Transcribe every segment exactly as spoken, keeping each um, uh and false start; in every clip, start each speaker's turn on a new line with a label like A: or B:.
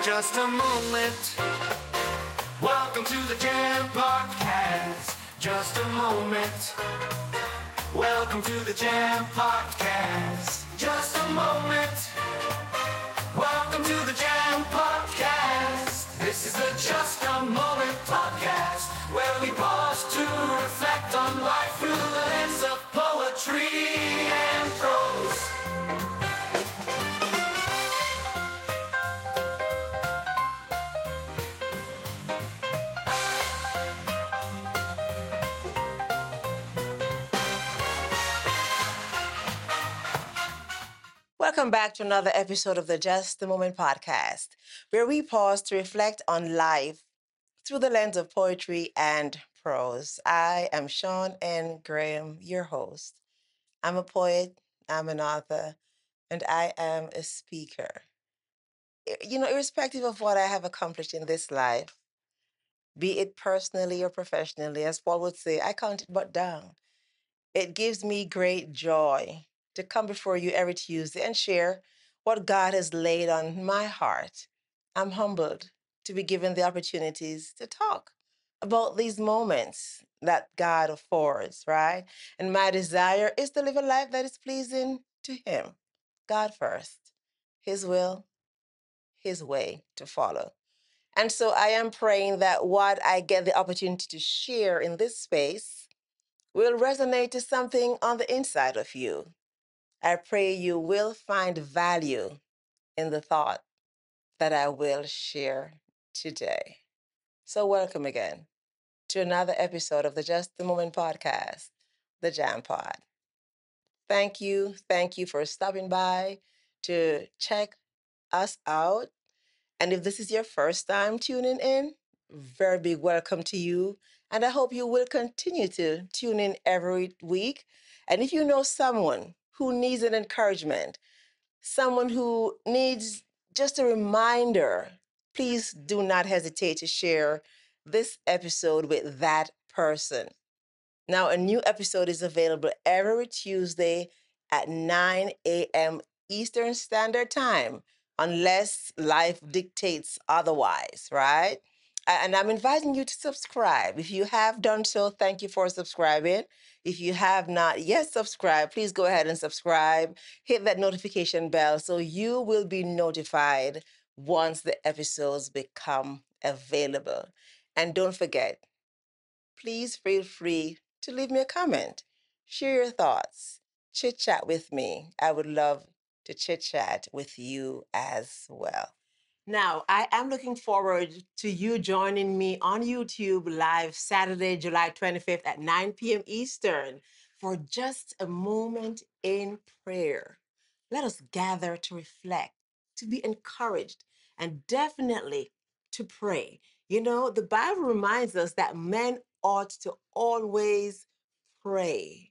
A: just a moment. Welcome to the Jam Podcast. Just a moment. Welcome to the Jam Podcast. Just a moment. Welcome to the Jam Podcast. This is the Just a Moment Podcast, where we pause to reflect on life through the lens of poetry and prose.
B: Welcome back to another episode of the Just a Moment podcast, where we pause to reflect on life through the lens of poetry and prose. I am Sean N. Graham, your host. I'm a poet, I'm an author, and I am a speaker. You know, irrespective of what I have accomplished in this life, be it personally or professionally, as Paul would say, I count it but down. It gives me great joy to come before you every Tuesday and share what God has laid on my heart. I'm humbled to be given the opportunities to talk about these moments that God affords, right? And my desire is to live a life that is pleasing to Him. God first, His will, His way to follow. And so I am praying that what I get the opportunity to share in this space will resonate to something on the inside of you. I pray you will find value in the thought that I will share today. So, welcome again to another episode of the Just the Moment podcast, the Jam Pod. Thank you. Thank you for stopping by to check us out. And if this is your first time tuning in, very big welcome to you. And I hope you will continue to tune in every week. And if you know someone who needs an encouragement, someone who needs just a reminder, please do not hesitate to share this episode with that person. Now, a new episode is available every Tuesday at nine a.m. Eastern Standard Time, unless life dictates otherwise, right? A- And I'm inviting you to subscribe. If you have done so, thank you for subscribing. If you have not yet subscribed, please go ahead and subscribe. Hit that notification bell so you will be notified once the episodes become available. And don't forget, please feel free to leave me a comment, share your thoughts, chit chat with me. I would love to chit chat with you as well. Now, I am looking forward to you joining me on YouTube live Saturday, July twenty-fifth at nine p.m. Eastern for just a moment in prayer. Let us gather to reflect, to be encouraged, and definitely to pray. You know, the Bible reminds us that men ought to always pray.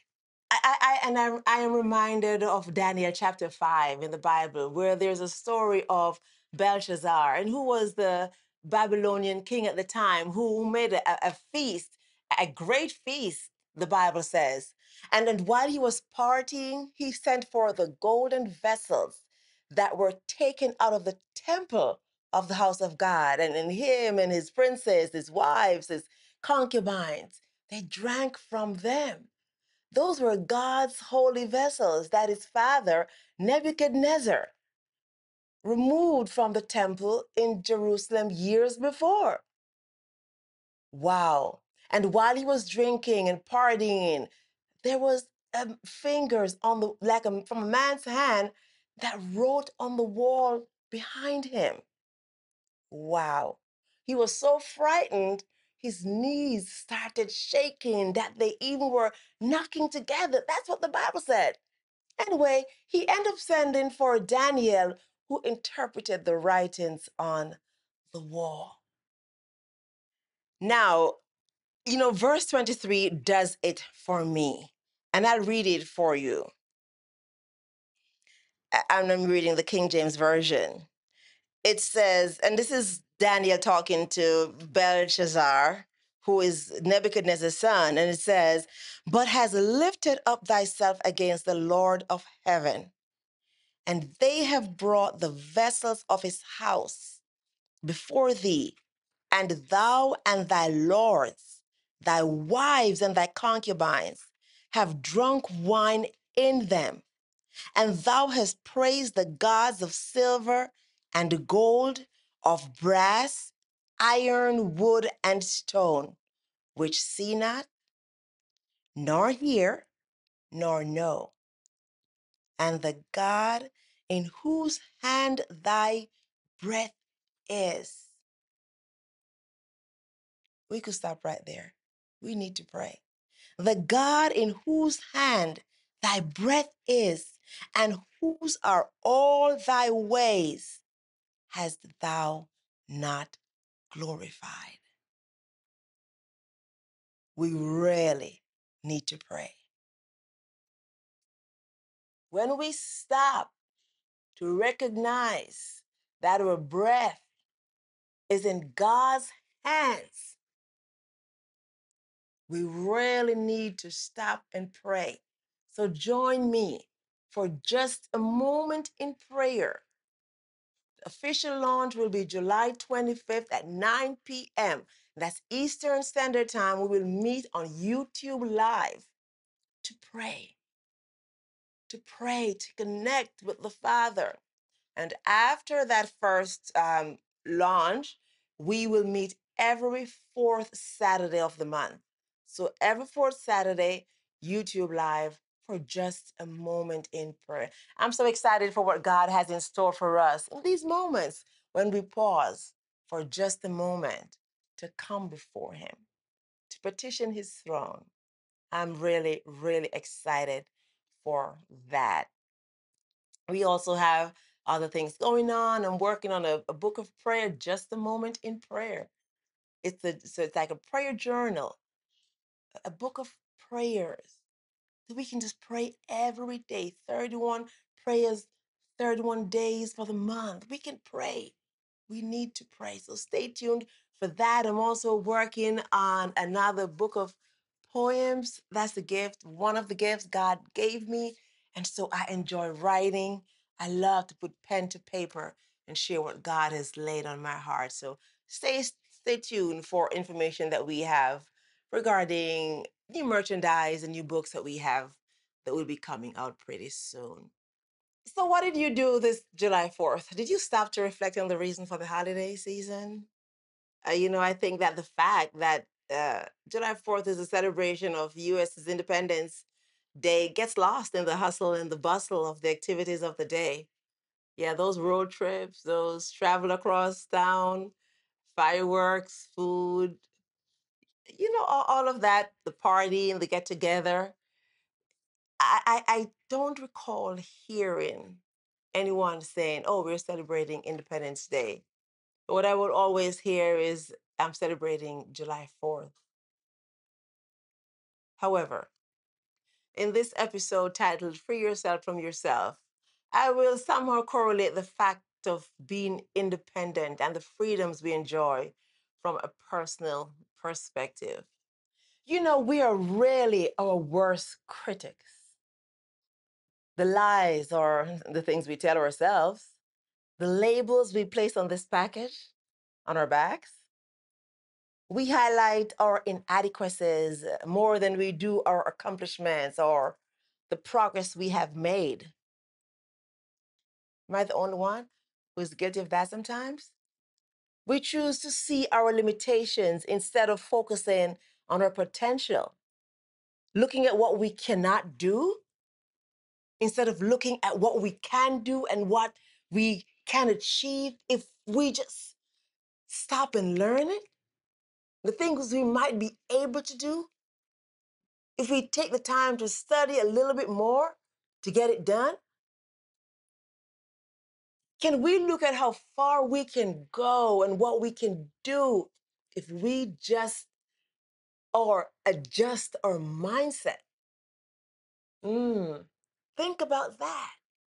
B: I, I, I- and I, I am reminded of Daniel chapter five in the Bible, where there's a story of Belshazzar, and who was the Babylonian king at the time, who made a, a feast, a great feast, the Bible says. And then while he was partying, he sent for the golden vessels that were taken out of the temple of the house of God. And, and him and his princes, his wives, his concubines, they drank from them. Those were God's holy vessels that his father, Nebuchadnezzar, removed from the temple in Jerusalem years before. Wow. And while he was drinking and partying, there was um, fingers on the, like a, from a man's hand that wrote on the wall behind him. Wow. He was so frightened, his knees started shaking that they even were knocking together. That's what the Bible said. Anyway, he ended up sending for Daniel, who interpreted the writings on the wall. Now, you know, verse twenty-three does it for me. And I'll read it for you. I- I'm reading the King James Version. It says, and this is Daniel talking to Belshazzar, who is Nebuchadnezzar's son, and it says, but has lifted up thyself against the Lord of heaven, and they have brought the vessels of his house before thee, and thou and thy lords, thy wives and thy concubines, have drunk wine in them, and thou hast praised the gods of silver and gold, of brass, iron, wood, and stone, which see not, nor hear, nor know, and the God in whose hand thy breath is. We could stop right there. We need to pray. The God in whose hand thy breath is, and whose are all thy ways, hast thou not glorified. We really need to pray. When we stop to recognize that our breath is in God's hands, we really need to stop and pray. So join me for just a moment in prayer. The official launch will be July twenty-fifth at nine p.m. That's Eastern Standard Time. We will meet on YouTube Live to pray, to pray, to connect with the Father. And after that first um, launch, we will meet every fourth Saturday of the month. So every fourth Saturday, YouTube Live for just a moment in prayer. I'm so excited for what God has in store for us in these moments when we pause for just a moment to come before Him, to petition His throne. I'm really, really excited for that. We also have other things going on. I'm working on a, a book of prayer, just a moment in prayer. It's a so it's like a prayer journal, a book of prayers that we can just pray every day. thirty-one prayers, thirty-one days for the month. We can pray. We need to pray. So stay tuned for that. I'm also working on another book of poems. That's the gift, one of the gifts God gave me. And so I enjoy writing. I love to put pen to paper and share what God has laid on my heart. So stay stay tuned for information that we have regarding new merchandise and new books that we have that will be coming out pretty soon. So, what did you do this July fourth? Did you stop to reflect on the reason for the holiday season? Uh, you know, I think that the fact that uh, July fourth is a celebration of U S's Independence Day gets lost in the hustle and the bustle of the activities of the day. Yeah, those road trips, those travel across town, fireworks, food, you know, all, all of that, the party and the get together. I, I, I don't recall hearing anyone saying, oh, we're celebrating Independence Day. What I would always hear is, I'm celebrating July fourth. However, in this episode titled Free Yourself from Yourself, I will somehow correlate the fact of being independent and the freedoms we enjoy from a personal perspective. You know, we are really our worst critics. The lies or the things we tell ourselves, the labels we place on this package, on our backs. We highlight our inadequacies more than we do our accomplishments or the progress we have made. Am I the only one who is guilty of that sometimes? We choose to see our limitations instead of focusing on our potential, looking at what we cannot do instead of looking at what we can do and what we can achieve if we just stop and learn it. The things we might be able to do, if we take the time to study a little bit more to get it done. Can we look at how far we can go and what we can do if we just or adjust our mindset? Mm, think about that.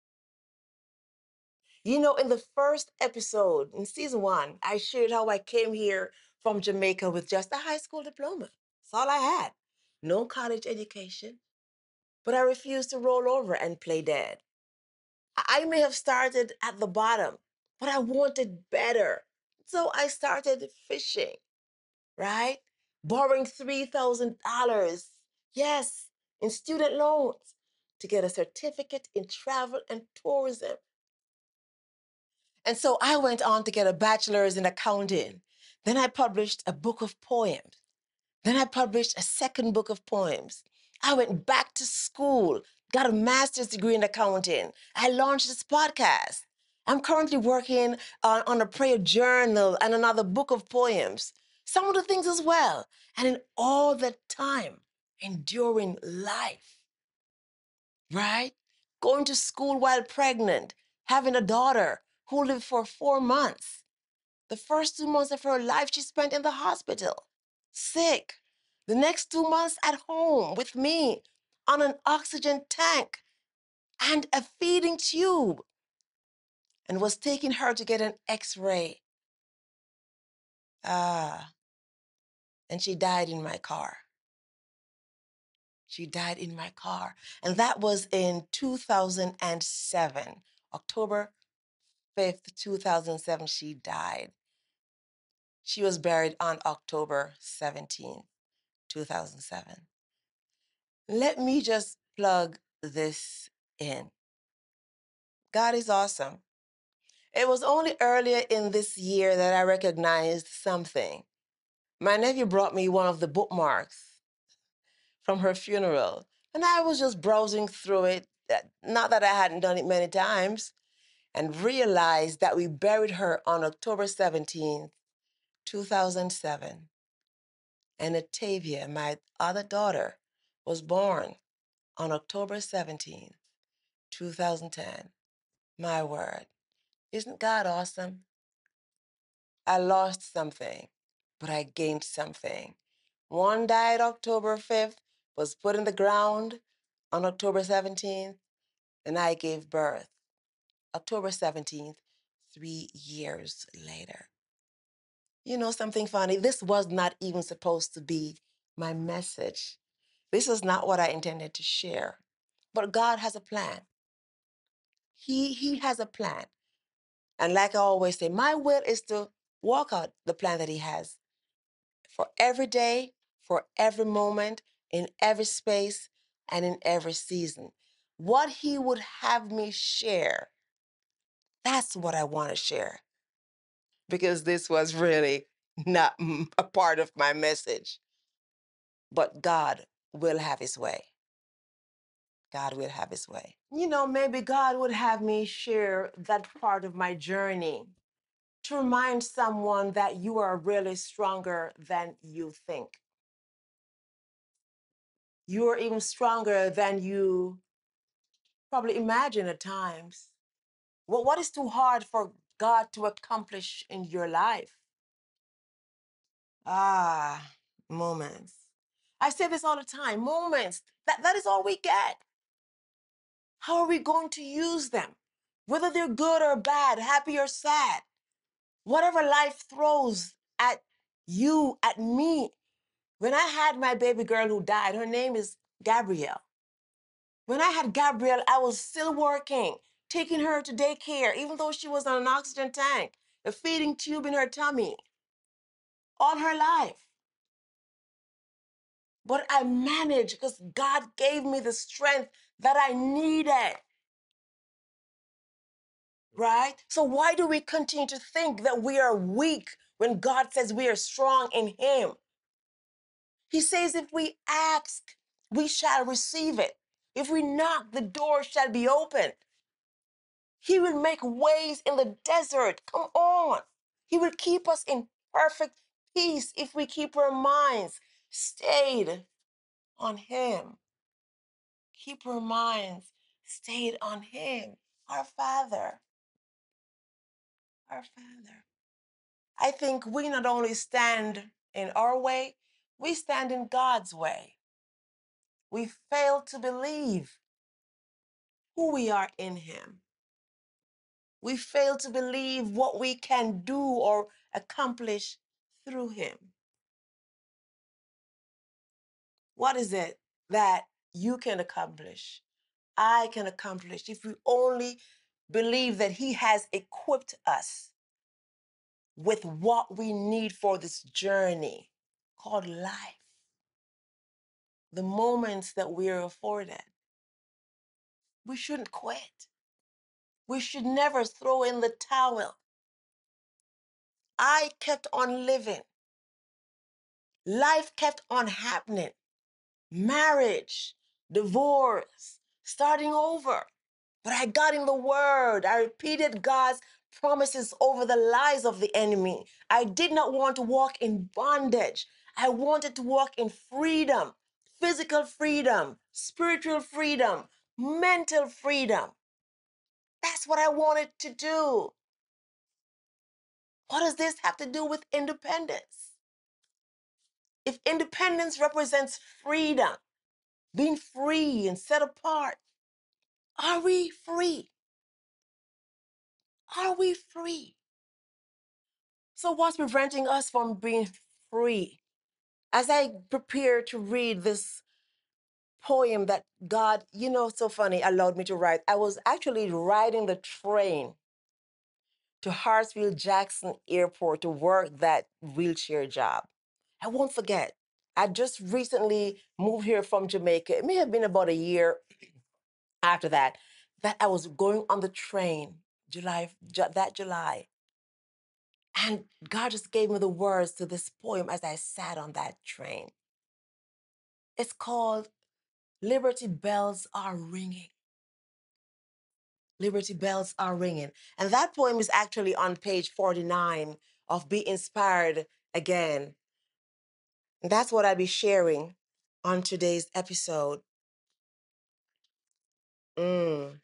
B: You know, in the first episode in season one, I shared how I came here from Jamaica with just a high school diploma. That's all I had. No college education. But I refused to roll over and play dead. I may have started at the bottom, but I wanted better. So I started fishing, right? Borrowing three thousand dollars yes, in student loans to get a certificate in travel and tourism. And so I went on to get a bachelor's in accounting. Then I published a book of poems. Then I published a second book of poems. I went back to school, got a master's degree in accounting. I launched this podcast. I'm currently working on, on a prayer journal and another book of poems, some of the things as well. And in all that time, enduring life, right? Going to school while pregnant, having a daughter who lived for four months. The first two months of her life, she spent in the hospital, sick. The next two months at home with me on an oxygen tank and a feeding tube, and was taking her to get an x ray. Ah, and she died in my car. She died in my car. And that was in two thousand seven, October fifth, two thousand seven, she died. She was buried on October seventeenth, two thousand seven. Let me just plug this in. God is awesome. It was only earlier in this year that I recognized something. My nephew brought me one of the bookmarks from her funeral, and I was just browsing through it, not that I hadn't done it many times, and realized that we buried her on October seventeenth, two thousand seven. And Octavia, my other daughter, was born on October seventeenth, two thousand ten. My word. Isn't God awesome? I lost something, but I gained something. One died October fifth, was put in the ground on October seventeenth, and I gave birth October seventeenth, three years later. You know something funny? This was not even supposed to be my message. This is not what I intended to share. But God has a plan. He, he has a plan. And like I always say, my will is to walk out the plan that He has for every day, for every moment, in every space, and in every season. What He would have me share, that's what I want to share. Because this was really not a part of my message. But God will have His way. God will have His way. You know, maybe God would have me share that part of my journey to remind someone that you are really stronger than you think. You are even stronger than you probably imagine at times. Well, what is too hard for God to accomplish in your life? Ah, moments. I say this all the time, moments. That, that is all we get. How are we going to use them? Whether they're good or bad, happy or sad, whatever life throws at you, at me. When I had my baby girl who died, her name is Gabrielle. When I had Gabrielle, I was still working, taking her to daycare, even though she was on an oxygen tank, a feeding tube in her tummy, all her life. But I managed because God gave me the strength that I needed. Right? So why do we continue to think that we are weak when God says we are strong in Him? He says if we ask, we shall receive it. If we knock, the door shall be opened. He will make ways in the desert. Come on. He will keep us in perfect peace if we keep our minds stayed on Him. Keep our minds stayed on Him, our Father, our Father. I think we not only stand in our way, we stand in God's way. We fail to believe who we are in Him. We fail to believe what we can do or accomplish through Him. What is it that you can accomplish? I can accomplish if we only believe that He has equipped us with what we need for this journey called life. The moments that we are afforded. We shouldn't quit. We should never throw in the towel. I kept on living. Life kept on happening. Marriage, divorce, starting over. But I got in the word. I repeated God's promises over the lies of the enemy. I did not want to walk in bondage. I wanted to walk in freedom, physical freedom, spiritual freedom, mental freedom. That's what I wanted to do. What does this have to do with independence? If independence represents freedom, being free and set apart, are we free? Are we free? So what's preventing us from being free? As I prepare to read this poem that God, you know, so funny, allowed me to write, I was actually riding the train to Hartsfield Jackson Airport to work that wheelchair job. I won't forget. I just recently moved here from Jamaica. It may have been about a year after that, that I was going on the train, July, ju- that July. And God just gave me the words to this poem as I sat on that train. It's called Liberty Bells Are Ringing. Liberty Bells Are Ringing. And that poem is actually on page forty-nine of Be Inspired Again. And that's what I'll be sharing on today's episode. Mm.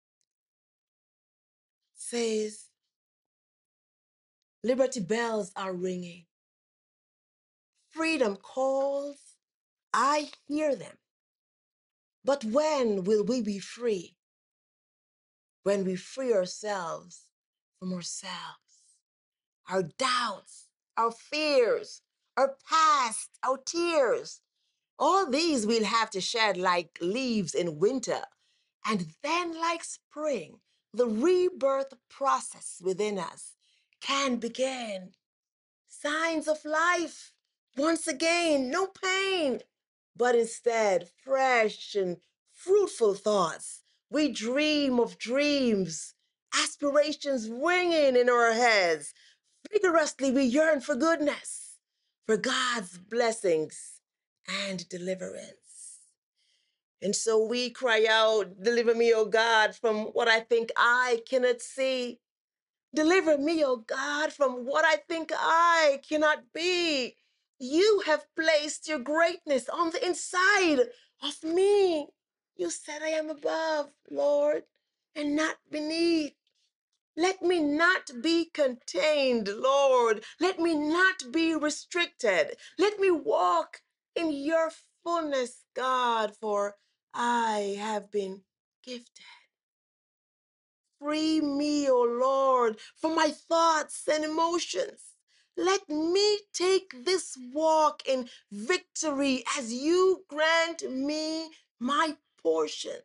B: Says, Liberty bells are ringing. Freedom calls. I hear them. But when will we be free? When we free ourselves from ourselves, our doubts, our fears, our past, our tears. All these we'll have to shed like leaves in winter. And then, like spring, the rebirth process within us can begin. Signs of life. Once again, no pain, but instead fresh and fruitful thoughts. We dream of dreams, aspirations ringing in our heads. Vigorously, we yearn for goodness, for God's blessings and deliverance. And so we cry out, deliver me, O God, from what I think I cannot see. Deliver me, O God, from what I think I cannot be. You have placed your greatness on the inside of me. You said I am above, Lord, and not beneath. Let me not be contained, Lord. Let me not be restricted. Let me walk in your fullness, God, for I have been gifted. Free me, O Lord, from my thoughts and emotions. Let me take this walk in victory as you grant me my portions.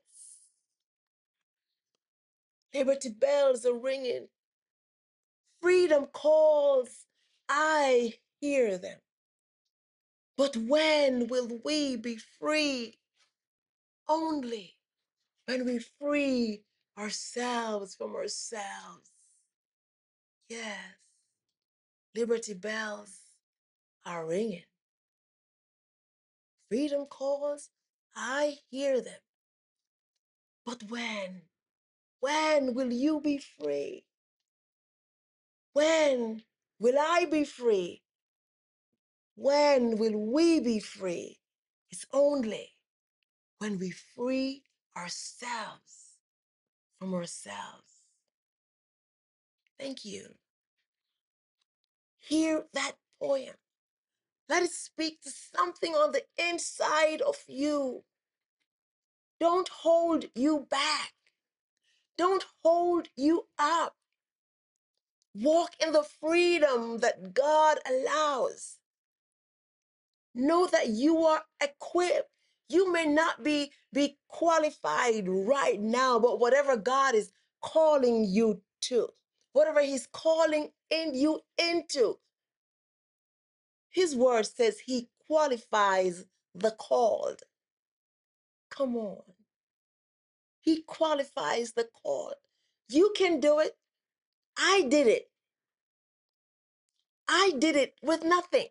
B: Liberty bells are ringing. Freedom calls. I hear them. But when will we be free? Only when we free ourselves from ourselves. Yes. Liberty bells are ringing. Freedom calls, I hear them. But when? When will you be free? When will I be free? When will we be free? It's only when we free ourselves from ourselves. Thank you. Hear that poem. Let it speak to something on the inside of you. Don't hold you back. Don't hold you up. Walk in the freedom that God allows. Know that you are equipped. You may not be, be qualified right now, but whatever God is calling you to, whatever He's calling in you into. His word says he qualifies the called. Come on. He qualifies the called. You can do it. I did it. I did it with nothing.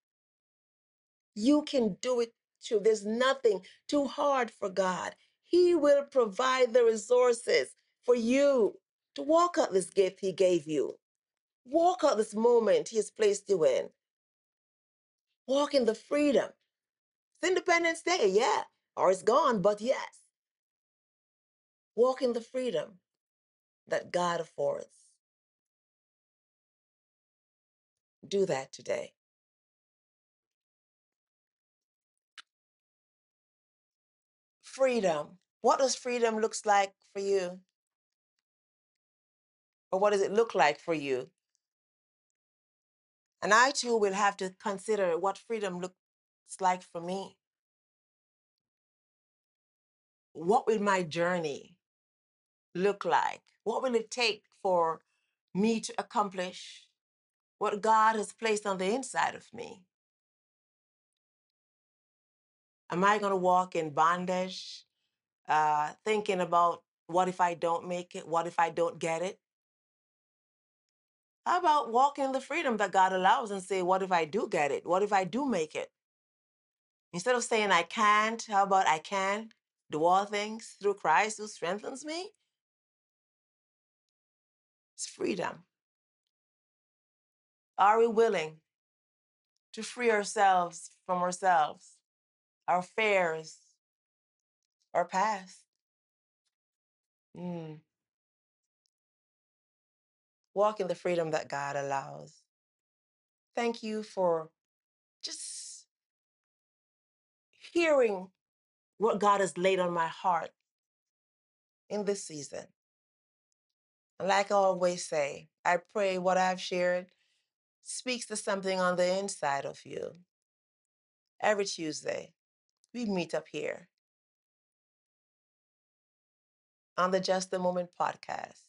B: You can do it too. There's nothing too hard for God. He will provide the resources for you to walk out this gift He gave you. Walk out this moment He has placed you in. Walk in the freedom. It's Independence Day, yeah, or it's gone, but yes. Walk in the freedom that God affords. Do that today. Freedom. What does freedom looks like for you? Or what does it look like for you? And I too will have to consider what freedom looks like for me. What will my journey look like? What will it take for me to accomplish what God has placed on the inside of me? Am I going to walk in bondage, uh, thinking about what if I don't make it? What if I don't get it? How about walking in the freedom that God allows and say, what if I do get it? What if I do make it? Instead of saying I can't, how about I can do all things through Christ who strengthens me? It's freedom. Are we willing to free ourselves from ourselves, our fears, our past? Mm. Walk in the freedom that God allows. Thank you for just hearing what God has laid on my heart in this season. And like I always say, I pray what I've shared speaks to something on the inside of you. Every Tuesday, we meet up here on the Just a Moment podcast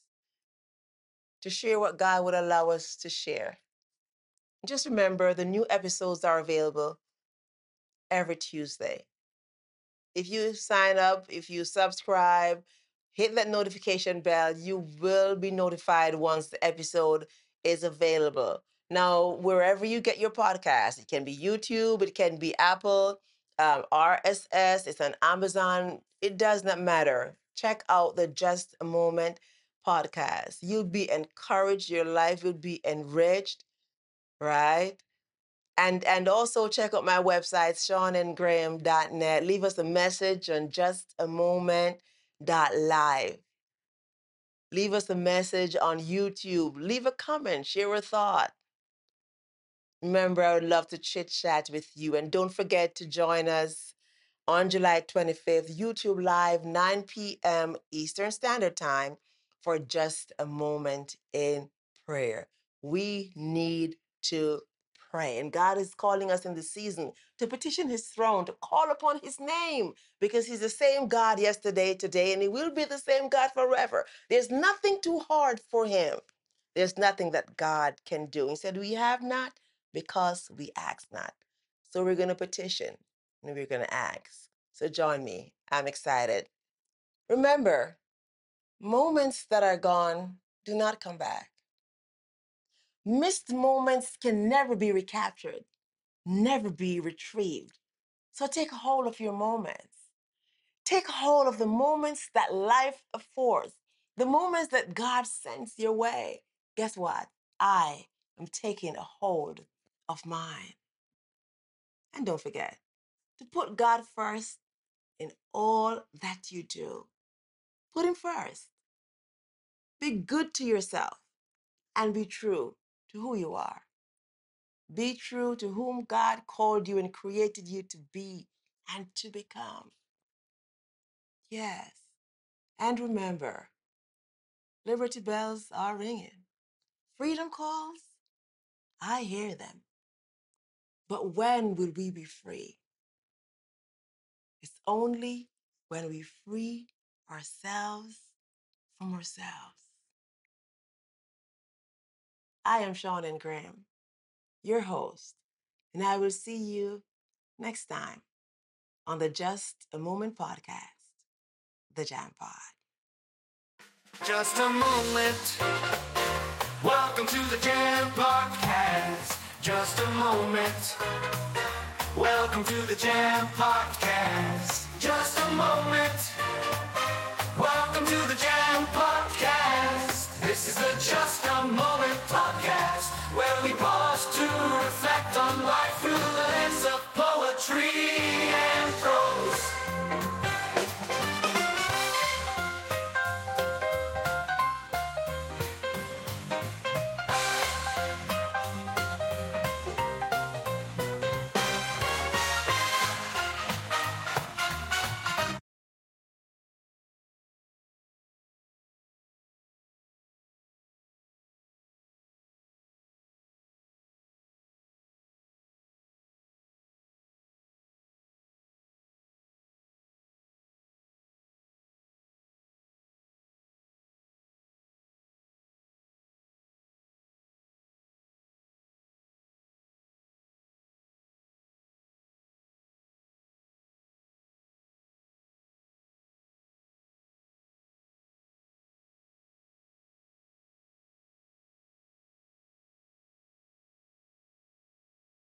B: to share what God would allow us to share. Just remember, the new episodes are available every Tuesday. If you sign up, if you subscribe, hit that notification bell, you will be notified once the episode is available. Now, wherever you get your podcast, it can be YouTube, it can be Apple, um, R S S, it's on Amazon. It does not matter. Check out the Just a Moment podcast. You'll be encouraged, your life will be enriched, right? And and also check out my website, sean and graham dot net. Leave us a message on just a moment dot live. Leave us a message on YouTube. Leave a comment, share a thought. Remember, I would love to chit chat with you. And don't forget to join us on July twenty-fifth, YouTube Live, nine p.m. Eastern Standard Time for Just a Moment in Prayer. We need to pray. And God is calling us in this season to petition His throne, to call upon His name, because He's the same God yesterday, today, and He will be the same God forever. There's nothing too hard for Him. There's nothing that God can do. He said, we have not because we ask not. So we're going to petition and we're going to ask. So join me. I'm excited. Remember, moments that are gone do not come back. Missed moments can never be recaptured, never be retrieved. So take hold of your moments. Take hold of the moments that life affords, the moments that God sends your way. Guess what? I am taking a hold of mine. And don't forget to put God first in all that you do. Put Him first. Be good to yourself and be true to who you are. Be true to whom God called you and created you to be and to become. Yes. And remember, Liberty bells are ringing. Freedom calls, I hear them. But when will we be free? It's only when we free ourselves from ourselves. I am Sean and Graham, your host, and I will see you next time on the Just a Moment podcast, the Jam Pod.
A: Just a moment. Welcome to the Jam Podcast. Just a moment. Welcome to the Jam Podcast. Just a moment. Welcome to the Jam Podcast. This is the Just a Moment Podcast, where we pause to reflect on life through